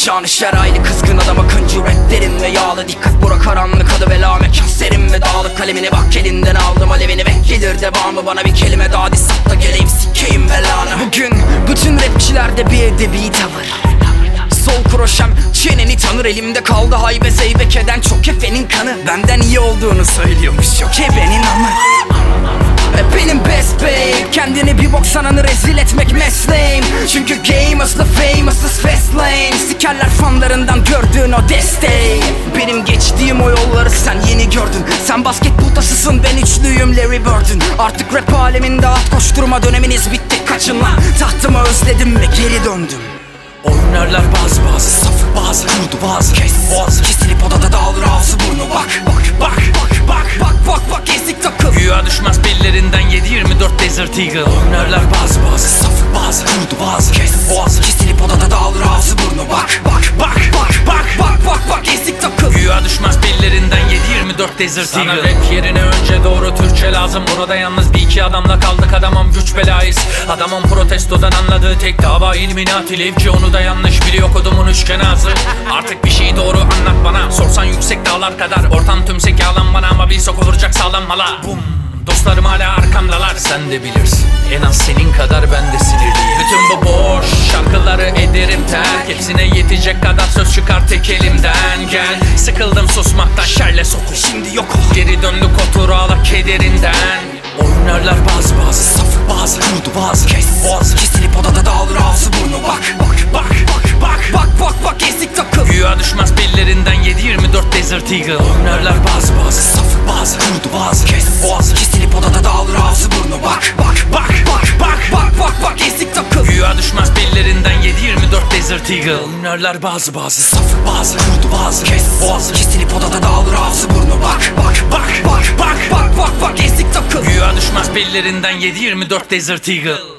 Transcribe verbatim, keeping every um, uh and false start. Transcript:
Şanı şeraylı kızgın adam akıncı raplerim ve yağlı dikkat bura karanlık adı bela mekan serim ve dağlık kalemini bak elinden aldım alevini ve gelir devamı bana bir kelime daha dis sat da geleyim sikeyim belanı. Bugün bütün rapçilerde bir edebi tavır, sol kroşem çeneni tanır, elimde kaldı haybe zeybek eden çok kefenin kanı. Benden iyi olduğunu söylüyormuş yok ebenin amı. Benim best babe, kendini bir bok sananı rezil etmek mesleğim. Çünkü game aslı famous is fast lane. Sikerler fanlarından gördüğün o desteği. Benim geçtiğim o yolları sen yeni gördün. Sen basketbol tasısın, ben üçlüyüm Larry Bird'ün. Artık rap aleminde at koşturma döneminiz bitti, kaçın lan. Tahtımı özledim ve geri döndüm. Oynarlar bazı bazı, safı bazı, kurdu bazı, kes boğazı. Kesilip odada dağılır ağzı burnu. Bak bak bak bak bak bak bak bak ezik takıl. Güya düşmez bellerinden yedi yirmi dört Desert Eagle. Oynarlar bazı bazı, safı bazı, kurdu bazı, kes boğazı. Kesilip odada dağılır ağzı burnu. Bak bak bak bak bak bak bak bak ezik takıl. Güya düşmez bellerinden yedi yirmi dört Desert Eagle. Sana rap yerine önce doğru Türkçe lazım. Burada yalnız bir iki adamla kaldık, adamım güç belayız. Adamın protestodan anladığı tek dava illuminati levci, onu da yanlış biliyor kodumun üçgen ağzı. Artık bir şeyi doğru anlat bana, sorsan yüksek dağlar kadar. Ortam tümsek yağlan bana ama bir soku vuracak sağlam mala. Bum. Dostlarım hala arkamdalar, sen de bilirsin. En az senin kadar ben de sinirliyim. Bütün bu boş şarkıları ederim terk, hepsine yetecek kadar söz çıkar tek elimden. Gel, sıkıldım susmaktan, şerle sokul. Şimdi yok ol. Geri döndük otur ağla kederinden. Oynarlar bazı bazı, safı bazı, kurdu bazı, kes boğazı. Kesilip odada dağılır ağzı burnu. Bak bak bak bak bak bak bak bak ezik takıl. Güya düşmez bellerinden yedi yirmi dört Desert Eagle. Oynarlar bazı bazı, safı bazı, kurdu bazı, kes boğazı. Kesilip odada dağılır ağzı burnu. Bak bak bak bak bak bak bak bak ezik takıl. Güya düşmez bellerinden yedi yirmi dört Desert Eagle. Oynarlar bazı bazı, safı bazı, kurdu bazı, kes boğazı. Kesilip odada dağılır ağzı burnu. Bak bak bak bak bak bak bak bak ezik takıl. Güya düşmez bellerinden yedi yirmi dört Desert Eagle.